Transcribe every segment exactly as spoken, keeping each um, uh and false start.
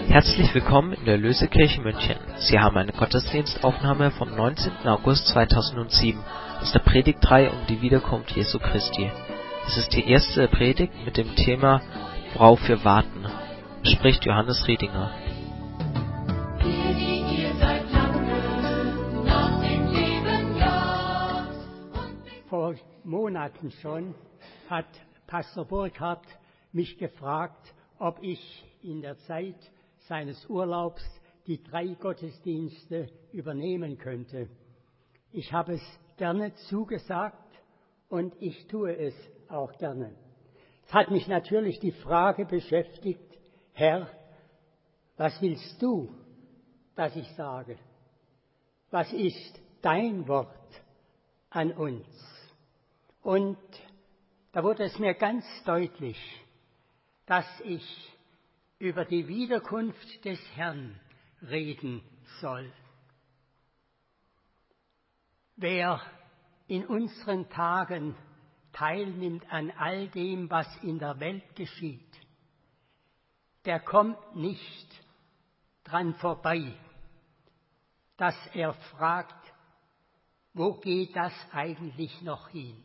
Herzlich willkommen in der Erlösekirche München. Sie haben eine Gottesdienstaufnahme vom neunzehnten August zweitausendsieben aus der Predigtreihe um die Wiederkunft Jesu Christi. Es ist die erste Predigt mit dem Thema Worauf wir warten. Spricht Johannes Riedinger. Vor Monaten schon hat Pastor Burkhardt mich gefragt, ob ich in der Zeit seines Urlaubs die drei Gottesdienste übernehmen könnte. Ich habe es gerne zugesagt und ich tue es auch gerne. Es hat mich natürlich die Frage beschäftigt: Herr, was willst du, dass ich sage? Was ist dein Wort an uns? Und da wurde es mir ganz deutlich, dass ich über die Wiederkunft des Herrn reden soll. Wer in unseren Tagen teilnimmt an all dem, was in der Welt geschieht, der kommt nicht dran vorbei, dass er fragt, wo geht das eigentlich noch hin?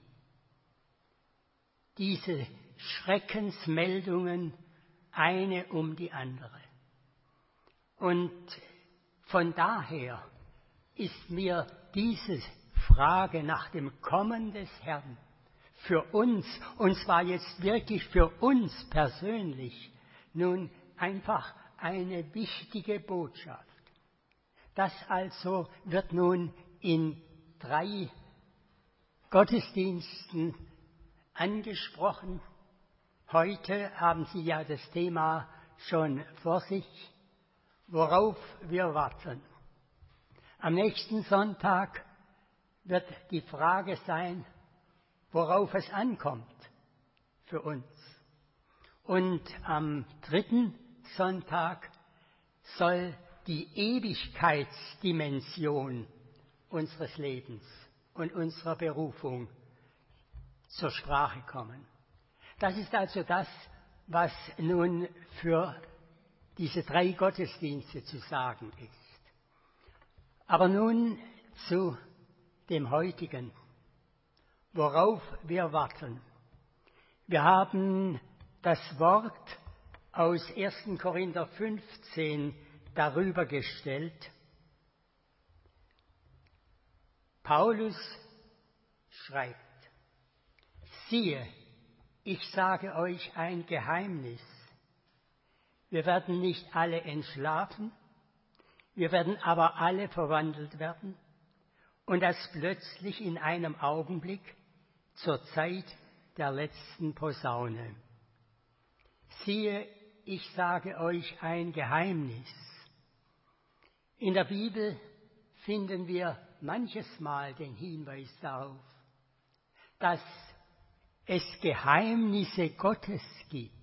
Diese Schreckensmeldungen, eine um die andere. Und von daher ist mir diese Frage nach dem Kommen des Herrn für uns, und zwar jetzt wirklich für uns persönlich, nun einfach eine wichtige Botschaft. Das also wird nun in drei Gottesdiensten angesprochen. Heute haben Sie ja das Thema schon vor sich, worauf wir warten. Am nächsten Sonntag wird die Frage sein, worauf es ankommt für uns. Und am dritten Sonntag soll die Ewigkeitsdimension unseres Lebens und unserer Berufung zur Sprache kommen. Das ist also das, was nun für diese drei Gottesdienste zu sagen ist. Aber nun zu dem heutigen, worauf wir warten. Wir haben das Wort aus ersten Korinther fünfzehn darüber gestellt. Paulus schreibt: Siehe, ich sage euch ein Geheimnis. Wir werden nicht alle entschlafen, wir werden aber alle verwandelt werden, und das plötzlich in einem Augenblick zur Zeit der letzten Posaune. Siehe, ich sage euch ein Geheimnis. In der Bibel finden wir manches Mal den Hinweis darauf, dass es Geheimnisse Gottes gibt.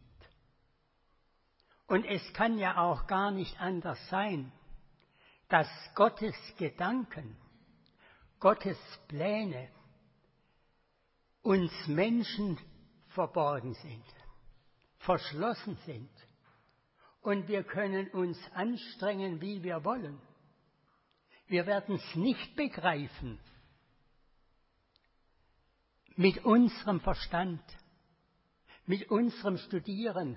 Und es kann ja auch gar nicht anders sein, dass Gottes Gedanken, Gottes Pläne uns Menschen verborgen sind, verschlossen sind. Und wir können uns anstrengen, wie wir wollen. Wir werden es nicht begreifen mit unserem Verstand, mit unserem Studieren.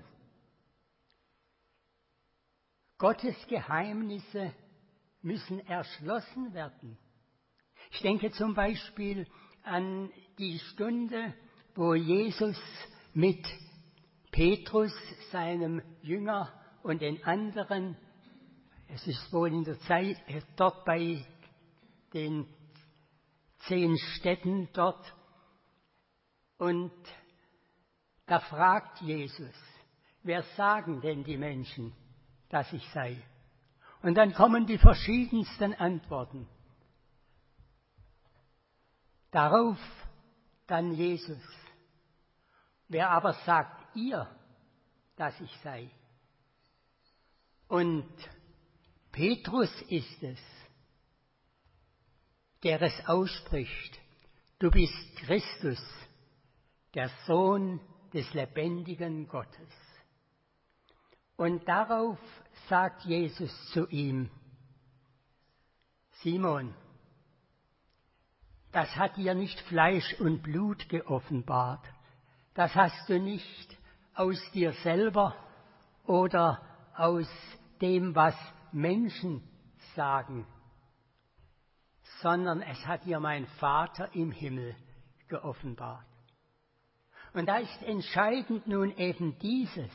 Gottes Geheimnisse müssen erschlossen werden. Ich denke zum Beispiel an die Stunde, wo Jesus mit Petrus, seinem Jünger, und den anderen, es ist wohl in der Zeit, dort bei den zehn Städten dort, und da fragt Jesus, wer sagen denn die Menschen, dass ich sei? Und dann kommen die verschiedensten Antworten. Darauf dann Jesus, wer aber sagt ihr, dass ich sei? Und Petrus ist es, der es ausspricht: Du bist Christus, der Sohn des lebendigen Gottes. Und darauf sagt Jesus zu ihm: Simon, das hat dir nicht Fleisch und Blut geoffenbart. Das hast du nicht aus dir selber oder aus dem, was Menschen sagen, sondern es hat dir mein Vater im Himmel geoffenbart. Und da ist entscheidend nun eben dieses: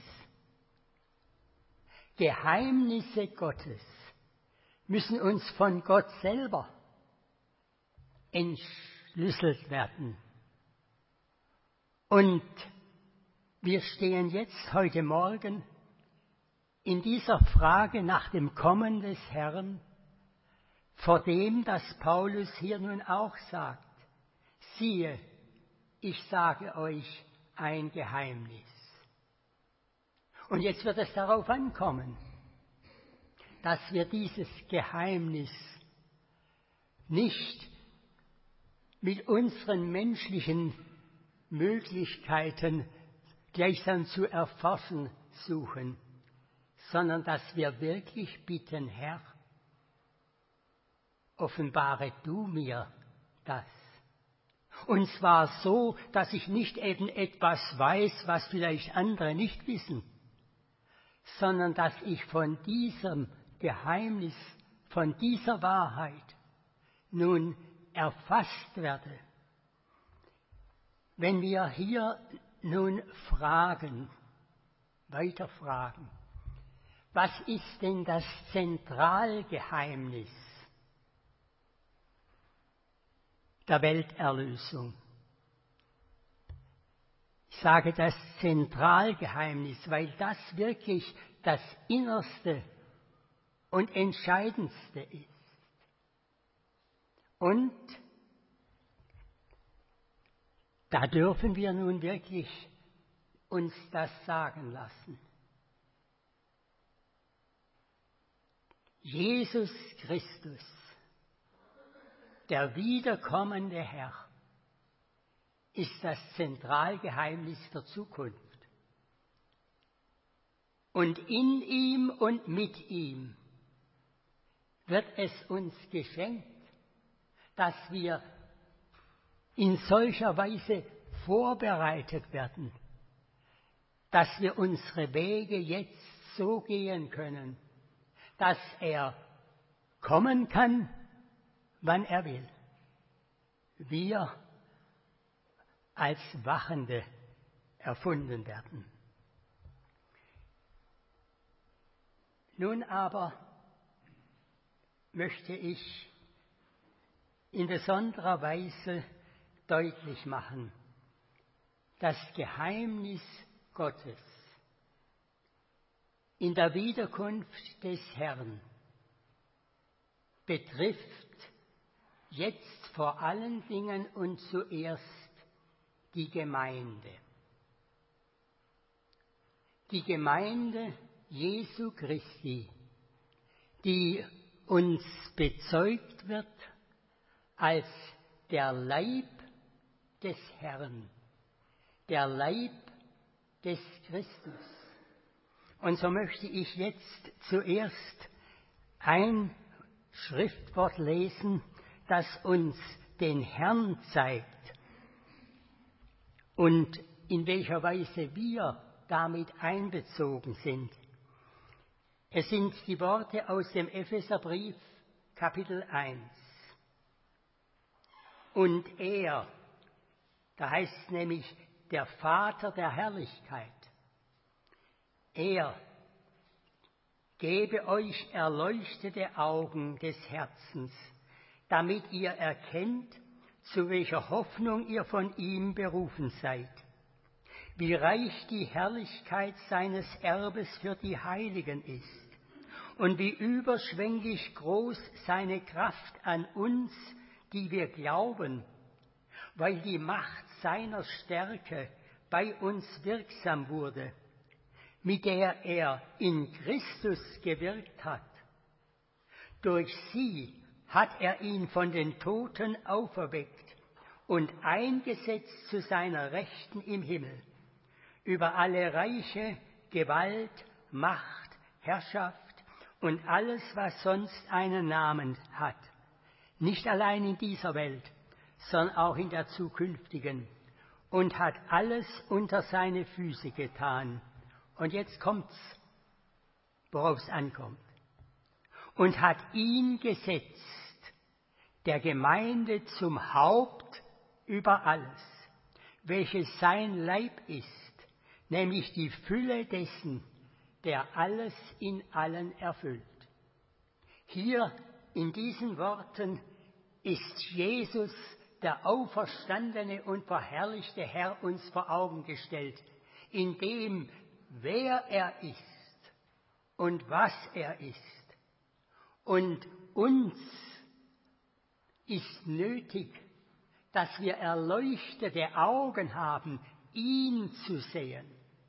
Geheimnisse Gottes müssen uns von Gott selber entschlüsselt werden. Und wir stehen jetzt heute Morgen in dieser Frage nach dem Kommen des Herrn vor dem, dass Paulus hier nun auch sagt: Siehe, ich sage euch ein Geheimnis. Und jetzt wird es darauf ankommen, dass wir dieses Geheimnis nicht mit unseren menschlichen Möglichkeiten gleichsam zu erforschen suchen, sondern dass wir wirklich bitten: Herr, offenbare du mir das. Und zwar so, dass ich nicht eben etwas weiß, was vielleicht andere nicht wissen, sondern dass ich von diesem Geheimnis, von dieser Wahrheit nun erfasst werde. Wenn wir hier nun fragen, weiter fragen, was ist denn das Zentralgeheimnis der Welterlösung? Ich sage das Zentralgeheimnis, weil das wirklich das Innerste und Entscheidendste ist. Und da dürfen wir nun wirklich uns das sagen lassen. Jesus Christus, der wiederkommende Herr, ist das Zentralgeheimnis der Zukunft. Und in ihm und mit ihm wird es uns geschenkt, dass wir in solcher Weise vorbereitet werden, dass wir unsere Wege jetzt so gehen können, dass er kommen kann, wann er will. Wir als Wachende erfunden werden. Nun aber möchte ich in besonderer Weise deutlich machen: Das Geheimnis Gottes in der Wiederkunft des Herrn betrifft jetzt vor allen Dingen und zuerst die Gemeinde. Die Gemeinde Jesu Christi, die uns bezeugt wird als der Leib des Herrn, der Leib des Christus. Und so möchte ich jetzt zuerst ein Schriftwort lesen, das uns den Herrn zeigt und in welcher Weise wir damit einbezogen sind. Es sind die Worte aus dem Epheserbrief, Kapitel eins. Und er, da heißt es nämlich der Vater der Herrlichkeit, er gebe euch erleuchtete Augen des Herzens, damit ihr erkennt, zu welcher Hoffnung ihr von ihm berufen seid, wie reich die Herrlichkeit seines Erbes für die Heiligen ist und wie überschwänglich groß seine Kraft an uns, die wir glauben, weil die Macht seiner Stärke bei uns wirksam wurde, mit der er in Christus gewirkt hat. Durch sie hat er ihn von den Toten auferweckt und eingesetzt zu seiner Rechten im Himmel, über alle Reiche, Gewalt Macht, Herrschaft und alles, was sonst einen Namen hat. Nicht allein in dieser Welt, sondern auch in der zukünftigen. Und hat alles unter seine Füße getan. Und jetzt kommt's, worauf es ankommt. Und hat ihn gesetzt, der Gemeinde zum Haupt über alles, welches sein Leib ist, nämlich die Fülle dessen, der alles in allen erfüllt. Hier in diesen Worten ist Jesus, der auferstandene und verherrlichte Herr, uns vor Augen gestellt, in dem, wer er ist und was er ist. Und uns ist nötig, dass wir erleuchtete Augen haben, ihn zu sehen,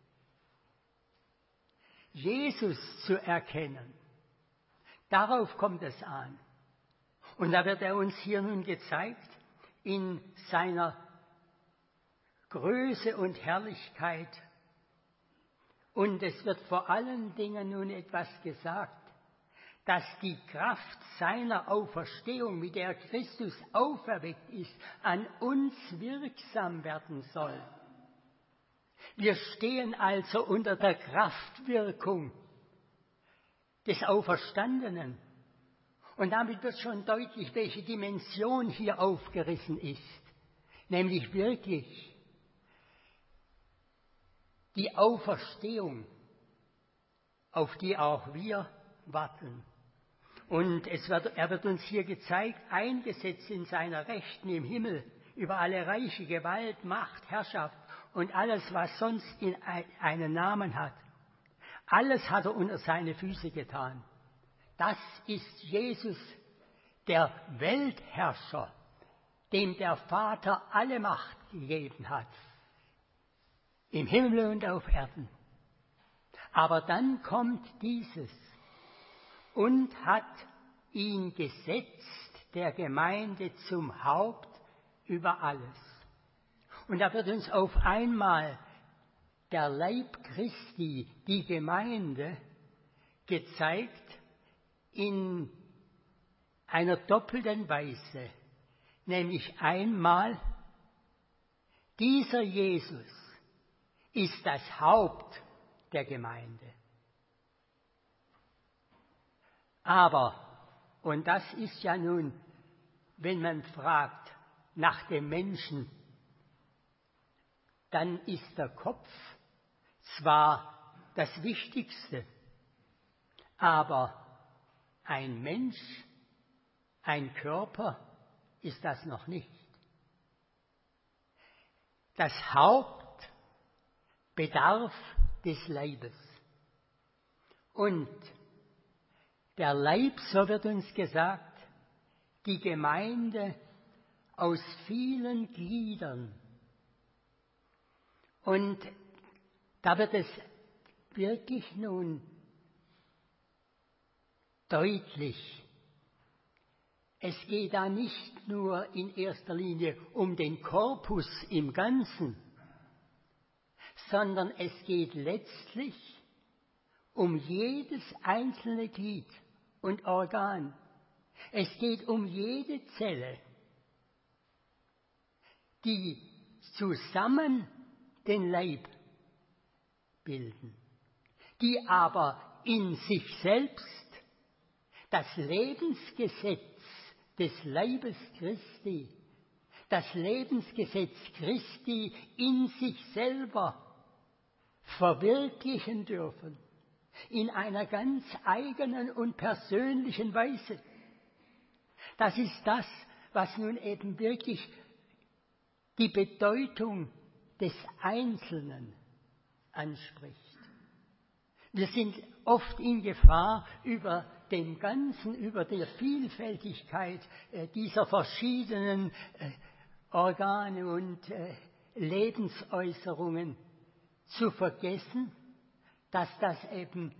Jesus zu erkennen. Darauf kommt es an. Und da wird er uns hier nun gezeigt, in seiner Größe und Herrlichkeit. Und es wird vor allen Dingen nun etwas gesagt, dass die Kraft seiner Auferstehung, mit der Christus auferweckt ist, an uns wirksam werden soll. Wir stehen also unter der Kraftwirkung des Auferstandenen. Und damit wird schon deutlich, welche Dimension hier aufgerissen ist. Nämlich wirklich die Auferstehung, auf die auch wir warten. Und es wird, er wird uns hier gezeigt, eingesetzt in seiner Rechten im Himmel, über alle Reiche, Gewalt, Macht, Herrschaft und alles, was sonst in einen Namen hat. Alles hat er unter seine Füße getan. Das ist Jesus, der Weltherrscher, dem der Vater alle Macht gegeben hat, im Himmel und auf Erden. Aber dann kommt dieses und hat ihn gesetzt, der Gemeinde zum Haupt über alles. Und da wird uns auf einmal der Leib Christi, die Gemeinde, gezeigt in einer doppelten Weise. Nämlich einmal, dieser Jesus ist das Haupt der Gemeinde. Aber, und das ist ja nun, wenn man fragt nach dem Menschen, dann ist der Kopf zwar das Wichtigste, aber ein Mensch, ein Körper ist das noch nicht. Das Haupt bedarf des Leibes. Und der Leib, so wird uns gesagt, die Gemeinde aus vielen Gliedern. Und da wird es wirklich nun deutlich. Es geht da nicht nur in erster Linie um den Korpus im Ganzen, sondern es geht letztlich um jedes einzelne Glied und Organ. Es geht um jede Zelle, die zusammen den Leib bilden, die aber in sich selbst das Lebensgesetz des Leibes Christi, das Lebensgesetz Christi in sich selber verwirklichen dürfen, in einer ganz eigenen und persönlichen Weise. Das ist das, was nun eben wirklich die Bedeutung des Einzelnen anspricht. Wir sind oft in Gefahr, über den Ganzen, über die Vielfältigkeit äh, dieser verschiedenen äh, Organe und äh, Lebensäußerungen zu vergessen, dass das eben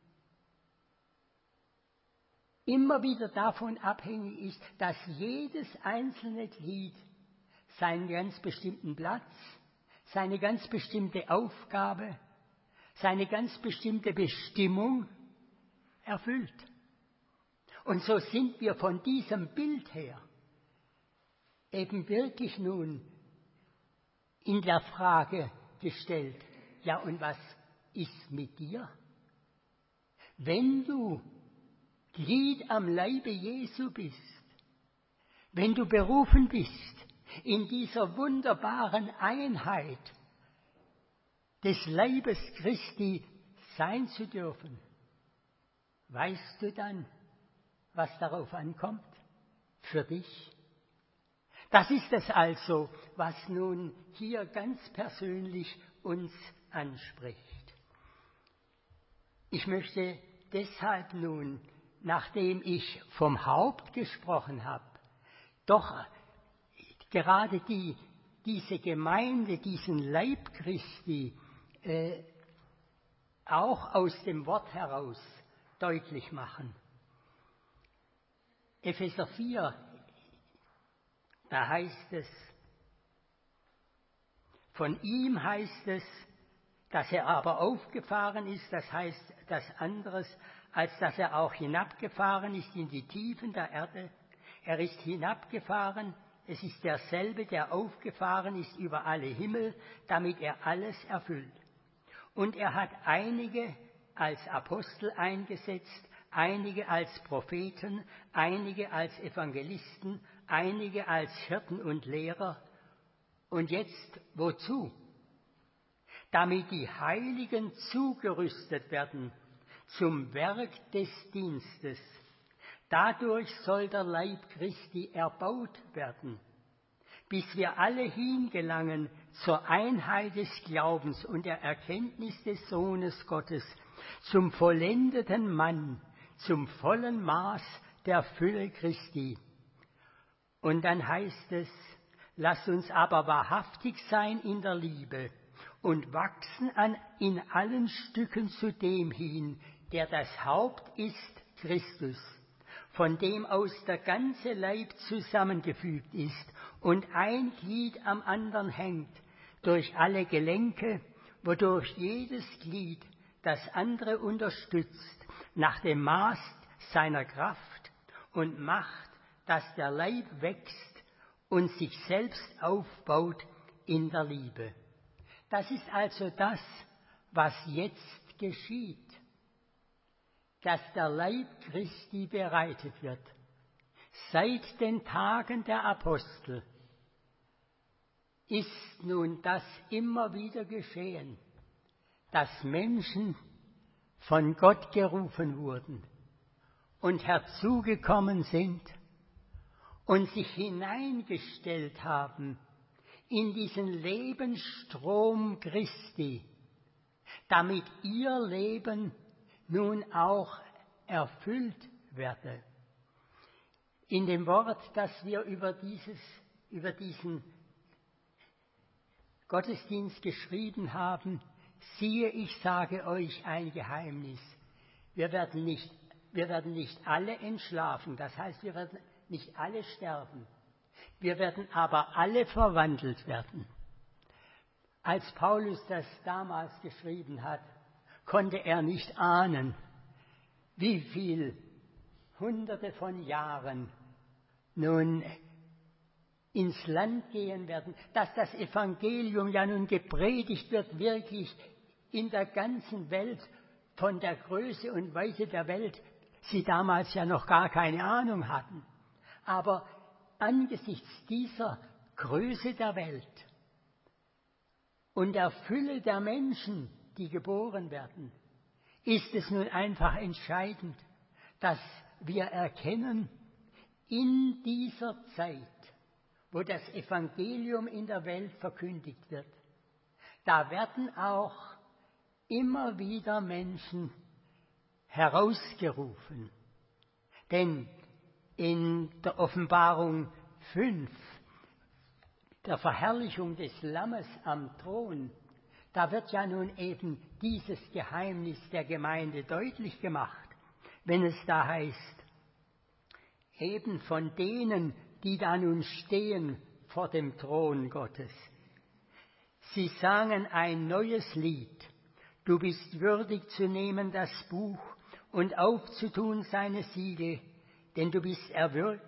immer wieder davon abhängig ist, dass jedes einzelne Glied seinen ganz bestimmten Platz, seine ganz bestimmte Aufgabe, seine ganz bestimmte Bestimmung erfüllt. Und so sind wir von diesem Bild her eben wirklich nun in der Frage gestellt, ja, und was ist mit dir? Wenn du Glied am Leibe Jesu bist, wenn du berufen bist, in dieser wunderbaren Einheit des Leibes Christi sein zu dürfen, weißt du dann, was darauf ankommt für dich? Das ist es also, was nun hier ganz persönlich uns anspricht. Ich möchte deshalb nun, nachdem ich vom Haupt gesprochen habe, doch gerade die, diese Gemeinde, diesen Leib Christi, äh, auch aus dem Wort heraus deutlich machen. Epheser vier, da heißt es, von ihm heißt es, dass er aber aufgefahren ist, das heißt das anderes, als dass er auch hinabgefahren ist in die Tiefen der Erde. Er ist hinabgefahren, es ist derselbe, der aufgefahren ist über alle Himmel, damit er alles erfüllt. Und er hat einige als Apostel eingesetzt, einige als Propheten, einige als Evangelisten, einige als Hirten und Lehrer. Und jetzt wozu? Damit die Heiligen zugerüstet werden zum Werk des Dienstes. Dadurch soll der Leib Christi erbaut werden, bis wir alle hingelangen zur Einheit des Glaubens und der Erkenntnis des Sohnes Gottes, zum vollendeten Mann, zum vollen Maß der Fülle Christi. Und dann heißt es, lasst uns aber wahrhaftig sein in der Liebe und wachsen an in allen Stücken zu dem hin, der das Haupt ist, Christus, von dem aus der ganze Leib zusammengefügt ist und ein Glied am anderen hängt, durch alle Gelenke, wodurch jedes Glied das andere unterstützt, nach dem Maß seiner Kraft und macht, dass der Leib wächst und sich selbst aufbaut in der Liebe. Das ist also das, was jetzt geschieht, dass der Leib Christi bereitet wird. Seit den Tagen der Apostel ist nun das immer wieder geschehen, dass Menschen von Gott gerufen wurden und herzugekommen sind und sich hineingestellt haben in diesen Lebensstrom Christi, damit ihr Leben nun auch erfüllt werde. In dem Wort, das wir über dieses, über diesen Gottesdienst geschrieben haben, siehe, ich sage euch ein Geheimnis. Wir werden nicht, wir werden nicht alle entschlafen, das heißt, wir werden nicht alle sterben. Wir werden aber alle verwandelt werden. Als Paulus das damals geschrieben hat, konnte er nicht ahnen, wie viel Hunderte von Jahren nun ins Land gehen werden, dass das Evangelium ja nun gepredigt wird, wirklich in der ganzen Welt, von der Größe und Weite der Welt, sie damals ja noch gar keine Ahnung hatten. Aber angesichts dieser Größe der Welt und der Fülle der Menschen, die geboren werden, ist es nun einfach entscheidend, dass wir erkennen, in dieser Zeit, wo das Evangelium in der Welt verkündigt wird, da werden auch immer wieder Menschen herausgerufen. Denn in der Offenbarung fünf, der Verherrlichung des Lammes am Thron, da wird ja nun eben dieses Geheimnis der Gemeinde deutlich gemacht, wenn es da heißt, eben von denen, die da nun stehen vor dem Thron Gottes. Sie sangen ein neues Lied, Du bist würdig zu nehmen das Buch und aufzutun seine Siegel, denn du bist erwürgt,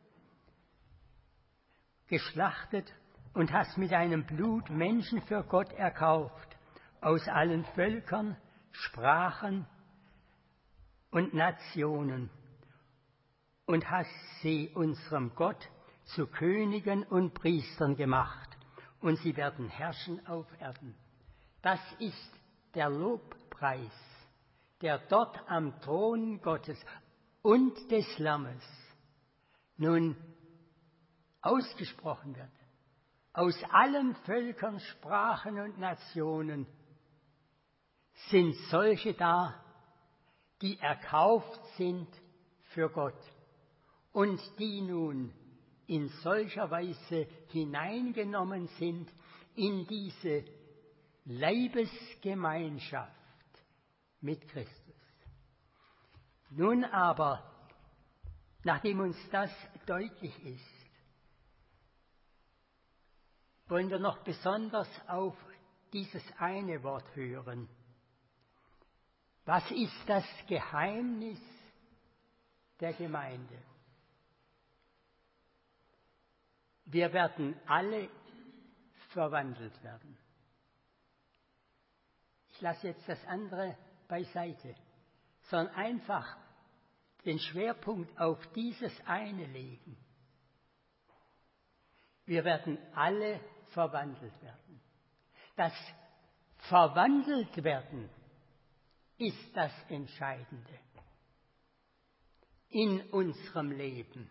geschlachtet und hast mit deinem Blut Menschen für Gott erkauft, aus allen Völkern, Sprachen und Nationen, und hast sie unserem Gott zu Königen und Priestern gemacht, und sie werden herrschen auf Erden. Das ist der Lobpreis, der dort am Thron Gottes und des Lammes nun ausgesprochen wird. Aus allen Völkern, Sprachen und Nationen sind solche da, die erkauft sind für Gott und die nun in solcher Weise hineingenommen sind in diese Leibesgemeinschaft mit Christus. Nun aber, nachdem uns das deutlich ist, wollen wir noch besonders auf dieses eine Wort hören. Was ist das Geheimnis der Gemeinde? Wir werden alle verwandelt werden. Ich lasse jetzt das andere beiseite, sondern einfach den Schwerpunkt auf dieses eine legen. Wir werden alle verwandelt werden. Das verwandelt werden ist das Entscheidende in unserem Leben.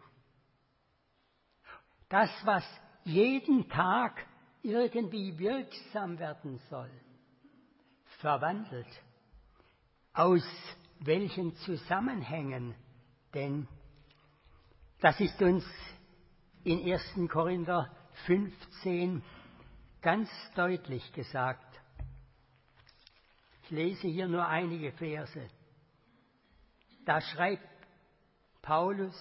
Das, was jeden Tag irgendwie wirksam werden soll, verwandelt. Aus welchen Zusammenhängen denn? Das ist uns in ersten Korinther fünfzehn ganz deutlich gesagt. Ich lese hier nur einige Verse. Da schreibt Paulus: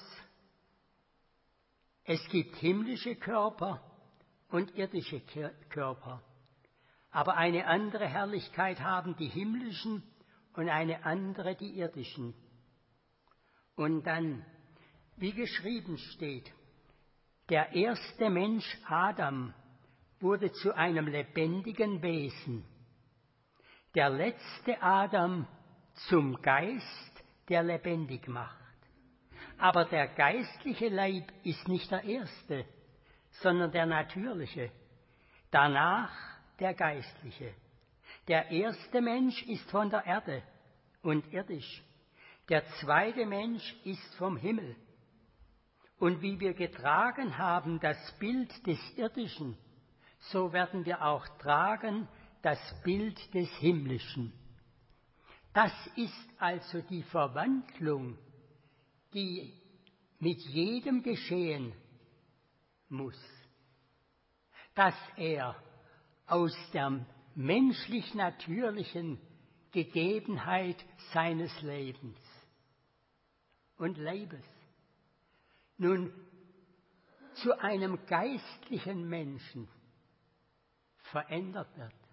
Es gibt himmlische Körper und irdische Körper, aber eine andere Herrlichkeit haben die himmlischen und eine andere die irdischen. Und dann, wie geschrieben steht, der erste Mensch Adam wurde zu einem lebendigen Wesen, der letzte Adam zum Geist, der lebendig macht. Aber der geistliche Leib ist nicht der erste, sondern der natürliche, danach der geistliche. Der erste Mensch ist von der Erde und irdisch, der zweite Mensch ist vom Himmel. Und wie wir getragen haben das Bild des Irdischen, so werden wir auch tragen das Bild des Himmlischen. Das ist also die Verwandlung, die mit jedem geschehen muss, dass er aus der menschlich-natürlichen Gegebenheit seines Lebens und Leibes nun zu einem geistlichen Menschen verändert wird.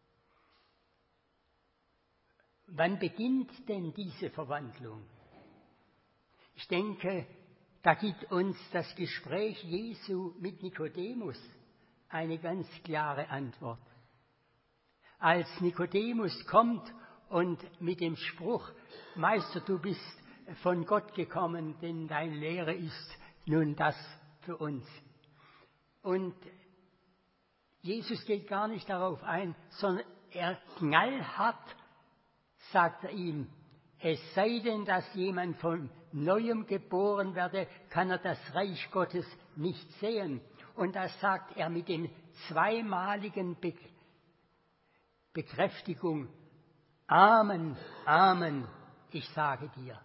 Wann beginnt denn diese Verwandlung? Ich denke, da gibt uns das Gespräch Jesu mit Nikodemus eine ganz klare Antwort. Als Nikodemus kommt und mit dem Spruch: Meister, du bist von Gott gekommen, denn deine Lehre ist nun das für uns. Und Jesus geht gar nicht darauf ein, sondern er knallhart sagt er ihm: Es sei denn, dass jemand von Neuem geboren werde, kann er das Reich Gottes nicht sehen. Und das sagt er mit dem zweimaligen Be- Bekräftigung: Amen, Amen, ich sage dir.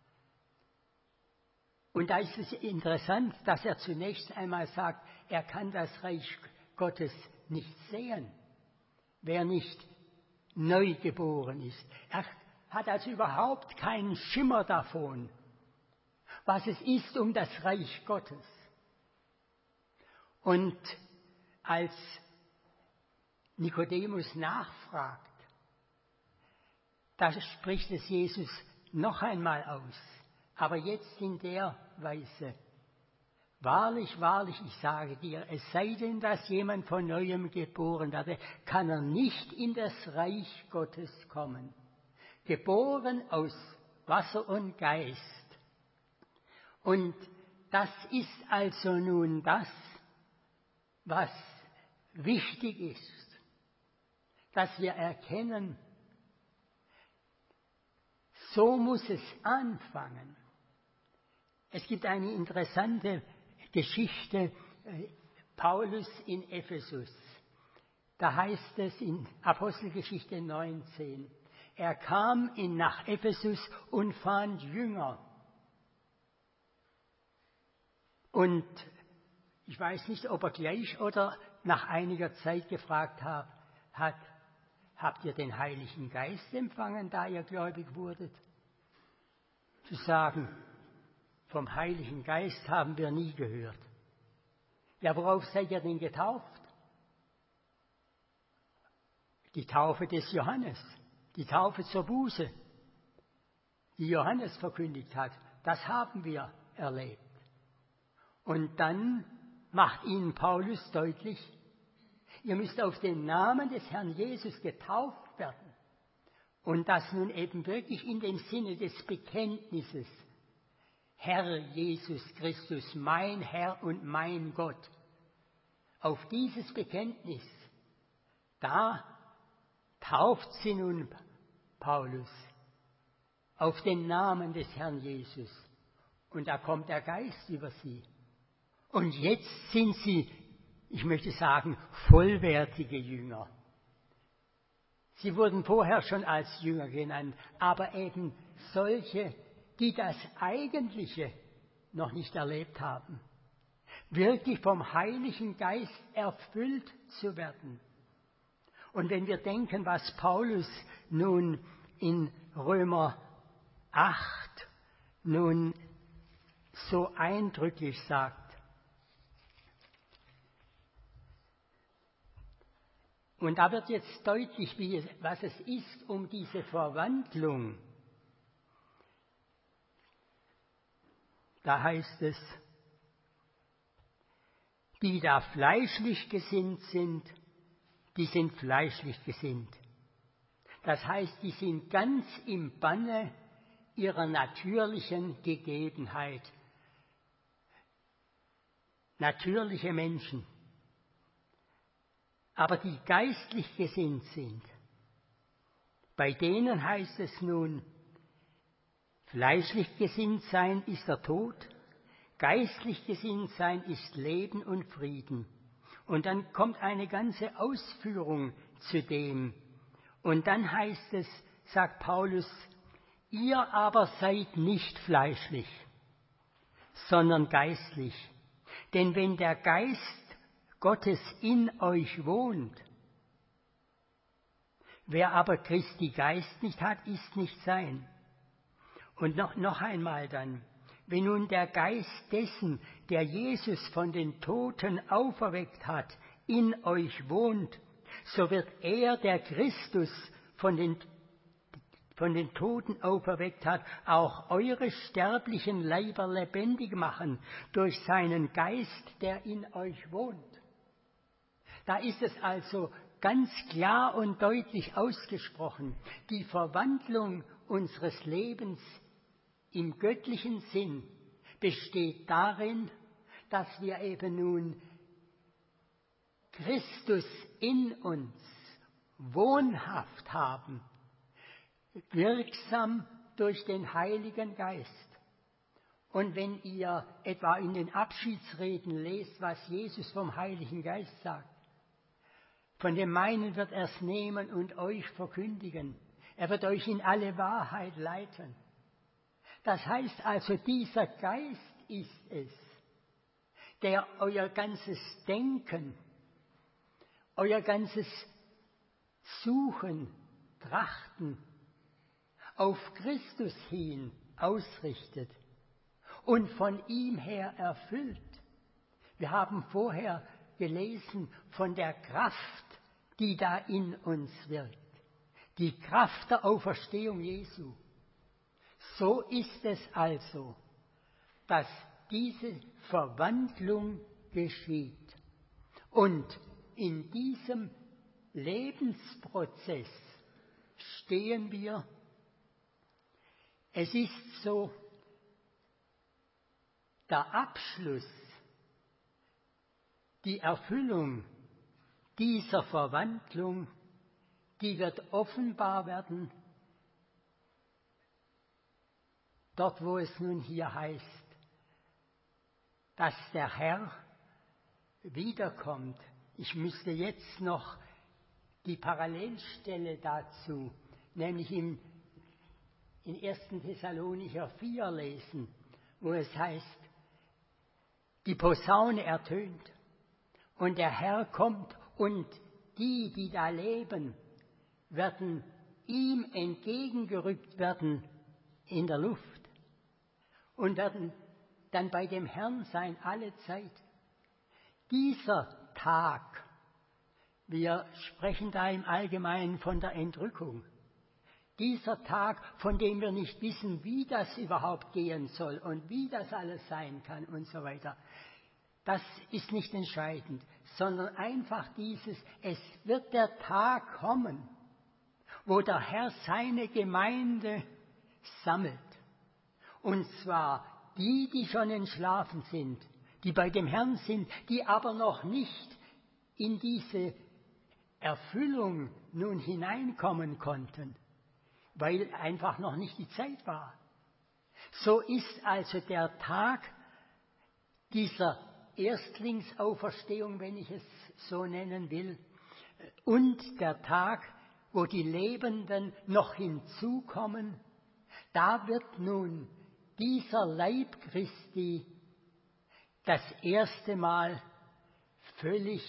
Und da ist es interessant, dass er zunächst einmal sagt, er kann das Reich Gottes nicht sehen, wer nicht neu geboren ist. Er hat also überhaupt keinen Schimmer davon, was es ist um das Reich Gottes. Und als Nikodemus nachfragt, da spricht es Jesus noch einmal aus, aber jetzt in der Weise: Wahrlich, wahrlich, ich sage dir, es sei denn, dass jemand von Neuem geboren werde, kann er nicht in das Reich Gottes kommen. Geboren aus Wasser und Geist. Und das ist also nun das, was wichtig ist, dass wir erkennen, so muss es anfangen. Es gibt eine interessante Geschichte, Paulus in Ephesus. Da heißt es in Apostelgeschichte neunzehn, er kam in, nach Ephesus und fand Jünger. Und ich weiß nicht, ob er gleich oder nach einiger Zeit gefragt hat, hat, habt ihr den Heiligen Geist empfangen, da ihr gläubig wurdet? Zu sagen, vom Heiligen Geist haben wir nie gehört. Ja, worauf seid ihr denn getauft? Die Taufe des Johannes, die Taufe zur Buße, die Johannes verkündigt hat, das haben wir erlebt. Und dann macht ihnen Paulus deutlich, ihr müsst auf den Namen des Herrn Jesus getauft werden. Und das nun eben wirklich in dem Sinne des Bekenntnisses. Herr Jesus Christus, mein Herr und mein Gott. Auf dieses Bekenntnis, da tauft sie nun Paulus auf den Namen des Herrn Jesus. Und da kommt der Geist über sie. Und jetzt sind sie, ich möchte sagen, vollwertige Jünger. Sie wurden vorher schon als Jünger genannt, aber eben solche, die das Eigentliche noch nicht erlebt haben. Wirklich vom Heiligen Geist erfüllt zu werden. Und wenn wir denken, was Paulus nun in Römer acht nun so eindrücklich sagt, und da wird jetzt deutlich, wie es, was es ist, um diese Verwandlung. Da heißt es, die da fleischlich gesinnt sind, die sind fleischlich gesinnt. Das heißt, die sind ganz im Banne ihrer natürlichen Gegebenheit. Natürliche Menschen. Aber die geistlich gesinnt sind, bei denen heißt es nun, fleischlich gesinnt sein ist der Tod, geistlich gesinnt sein ist Leben und Frieden. Und dann kommt eine ganze Ausführung zu dem. Und dann heißt es, sagt Paulus, ihr aber seid nicht fleischlich, sondern geistlich. Denn wenn der Geist Gottes in euch wohnt. Wer aber Christi Geist nicht hat, ist nicht sein. Und noch, noch einmal dann, wenn nun der Geist dessen, der Jesus von den Toten auferweckt hat, in euch wohnt, so wird er, der Christus von den, von den Toten auferweckt hat, auch eure sterblichen Leiber lebendig machen durch seinen Geist, der in euch wohnt. Da ist es also ganz klar und deutlich ausgesprochen, die Verwandlung unseres Lebens im göttlichen Sinn besteht darin, dass wir eben nun Christus in uns wohnhaft haben, wirksam durch den Heiligen Geist. Und wenn ihr etwa in den Abschiedsreden lest, was Jesus vom Heiligen Geist sagt, von dem meinen wird er es nehmen und euch verkündigen. Er wird euch in alle Wahrheit leiten. Das heißt also, dieser Geist ist es, der euer ganzes Denken, euer ganzes Suchen, Trachten auf Christus hin ausrichtet und von ihm her erfüllt. Wir haben vorher gelesen von der Kraft, die da in uns wirkt. Die Kraft der Auferstehung Jesu. So ist es also, dass diese Verwandlung geschieht. Und in diesem Lebensprozess stehen wir. Es ist so, der Abschluss, die Erfüllung dieser Verwandlung, die wird offenbar werden, dort wo es nun hier heißt, dass der Herr wiederkommt. Ich müsste jetzt noch die Parallelstelle dazu, nämlich im, in ersten Thessalonicher vier lesen, wo es heißt, die Posaune ertönt und der Herr kommt und die, die da leben, werden ihm entgegengerückt werden in der Luft und werden dann bei dem Herrn sein alle Zeit. Dieser Tag, wir sprechen da im Allgemeinen von der Entrückung, dieser Tag, von dem wir nicht wissen, wie das überhaupt gehen soll und wie das alles sein kann und so weiter, das ist nicht entscheidend, sondern einfach dieses, es wird der Tag kommen, wo der Herr seine Gemeinde sammelt. Und zwar die, die schon entschlafen sind, die bei dem Herrn sind, die aber noch nicht in diese Erfüllung nun hineinkommen konnten, weil einfach noch nicht die Zeit war. So ist also der Tag dieser Erstlingsauferstehung, wenn ich es so nennen will, und der Tag, wo die Lebenden noch hinzukommen, da wird nun dieser Leib Christi das erste Mal völlig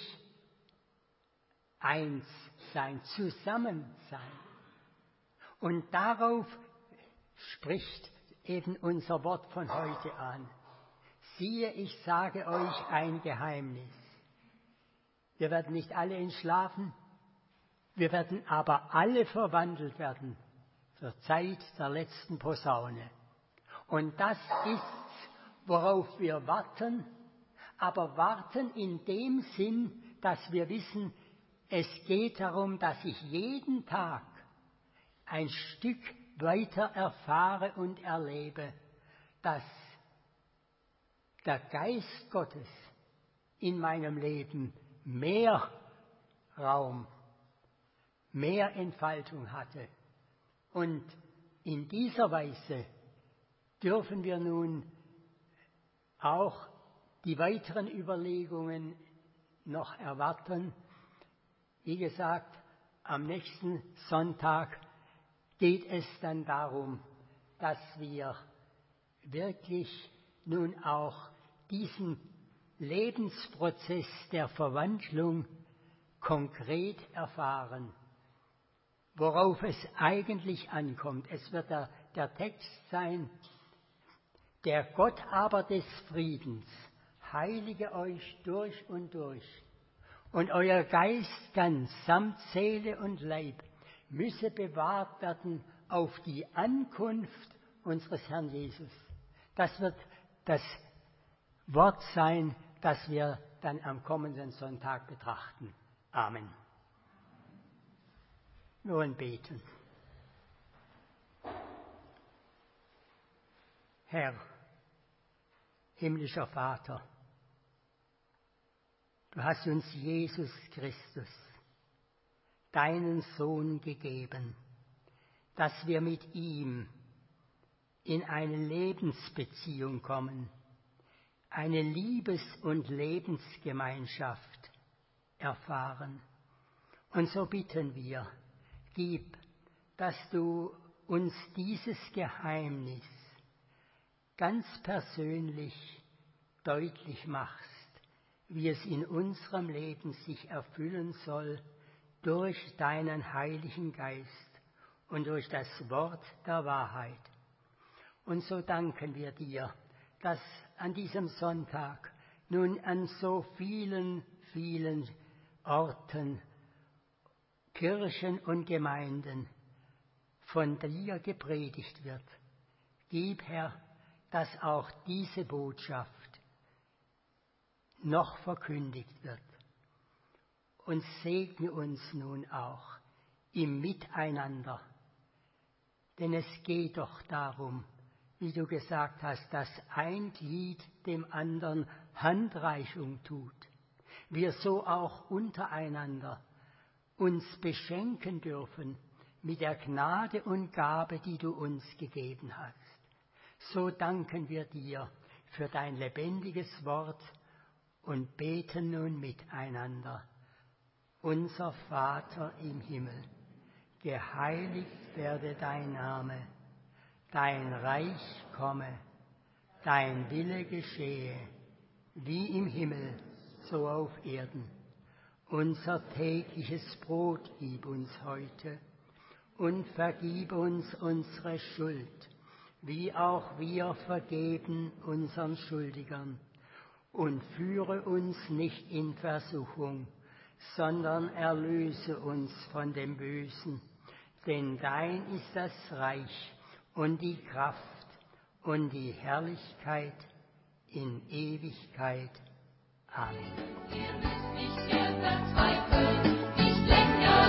eins sein, zusammen sein. Und darauf spricht eben unser Wort von heute an. Siehe, ich sage euch ein Geheimnis. Wir werden nicht alle entschlafen, wir werden aber alle verwandelt werden zur Zeit der letzten Posaune. Und das ist, worauf wir warten, aber warten in dem Sinn, dass wir wissen, es geht darum, dass ich jeden Tag ein Stück weiter erfahre und erlebe, dass der Geist Gottes in meinem Leben mehr Raum, mehr Entfaltung hatte. Und in dieser Weise dürfen wir nun auch die weiteren Überlegungen noch erwarten. Wie gesagt, am nächsten Sonntag geht es dann darum, dass wir wirklich nun auch diesen Lebensprozess der Verwandlung konkret erfahren, worauf es eigentlich ankommt. Es wird der, der Text sein, der Gott aber des Friedens heilige euch durch und durch und euer Geist ganz samt Seele und Leib müsse bewahrt werden auf die Ankunft unseres Herrn Jesus. Das wird das Wort sein, das wir dann am kommenden Sonntag betrachten. Amen. Wir wollen beten. Herr, himmlischer Vater, du hast uns Jesus Christus, deinen Sohn, gegeben, dass wir mit ihm in eine Lebensbeziehung kommen, eine Liebes- und Lebensgemeinschaft erfahren. Und so bitten wir, gib, dass du uns dieses Geheimnis ganz persönlich deutlich machst, wie es in unserem Leben sich erfüllen soll durch deinen Heiligen Geist und durch das Wort der Wahrheit. Und so danken wir dir, dass an diesem Sonntag nun an so vielen, vielen Orten, Kirchen und Gemeinden von dir gepredigt wird. Gib, Herr, dass auch diese Botschaft noch verkündigt wird. Und segne uns nun auch im Miteinander. Denn es geht doch darum, wie du gesagt hast, dass ein Glied dem anderen Handreichung tut. Wir so auch untereinander uns beschenken dürfen mit der Gnade und Gabe, die du uns gegeben hast. So danken wir dir für dein lebendiges Wort und beten nun miteinander. Unser Vater im Himmel, geheiligt werde dein Name, dein Reich komme, dein Wille geschehe, wie im Himmel, so auf Erden. Unser tägliches Brot gib uns heute und vergib uns unsere Schuld, wie auch wir vergeben unseren Schuldigern. Und führe uns nicht in Versuchung, sondern erlöse uns von dem Bösen. Denn dein ist das Reich und die Kraft und die Herrlichkeit in Ewigkeit. Amen. Ihr müsst nicht mehr verzweifeln, nicht länger